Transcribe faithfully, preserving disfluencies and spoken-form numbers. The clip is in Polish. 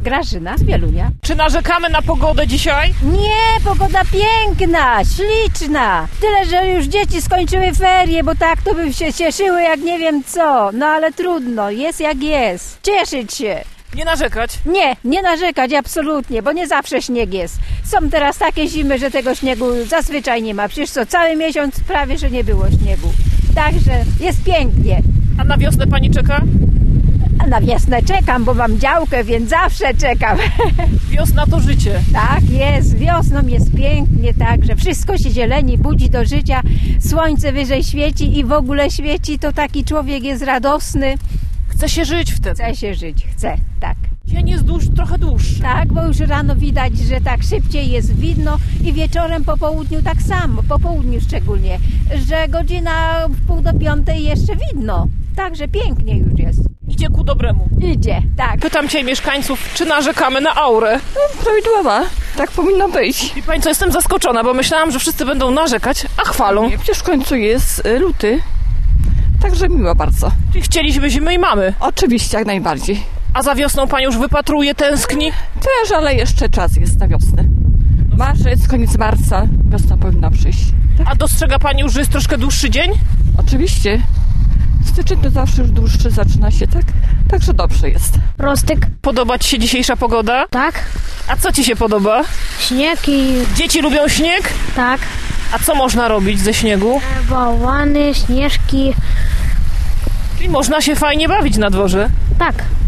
Grażyna z Wielunia. Czy narzekamy na pogodę dzisiaj? Nie, pogoda piękna, śliczna. Tyle, że już dzieci skończyły ferie, bo tak to by się cieszyły jak nie wiem co. No ale trudno, jest jak jest. Cieszyć się. Nie narzekać? Nie, nie narzekać absolutnie, bo nie zawsze śnieg jest. Są teraz takie zimy, że tego śniegu zazwyczaj nie ma. Przecież co, cały miesiąc prawie, że nie było śniegu. Także jest pięknie. A na wiosnę pani czeka? A na wiosnę czekam, bo mam działkę, więc zawsze czekam. Wiosna to życie. Tak jest, wiosną jest pięknie, tak, że wszystko się zieleni, budzi do życia, słońce wyżej świeci i w ogóle świeci, to taki człowiek jest radosny. Chce się żyć wtedy. Chce się żyć, chce, tak. Dzień jest dłuż, trochę dłuższy. Tak, bo już rano widać, że tak szybciej jest widno i wieczorem po południu tak samo, po południu szczególnie, że godzina w pół do piątej jeszcze widno. Także pięknie już jest. Idzie ku dobremu. Idzie, tak. Pytam cię mieszkańców, czy narzekamy na aurę? No, prawidłowa. Tak powinno być. I pani co, jestem zaskoczona, bo myślałam, że wszyscy będą narzekać, a chwalą. Nie, przecież w końcu jest y, luty. Także miło bardzo. Czyli chcieliśmy zimy i mamy. Oczywiście, jak najbardziej. A za wiosną pani już wypatruje, tęskni? Też, ale jeszcze czas jest na wiosnę. Marzec, koniec marca, wiosna powinna przyjść. Tak? A dostrzega pani już, że jest troszkę dłuższy dzień? Oczywiście. Styczeń to zawsze już dłuższy zaczyna się, tak? Także dobrze jest. Rostyk. Podoba ci się dzisiejsza pogoda? Tak. A co ci się podoba? Śnieg i... Dzieci lubią śnieg? Tak. A co można robić ze śniegu? Bałwany, śnieżki. Czyli można się fajnie bawić na dworze? Tak.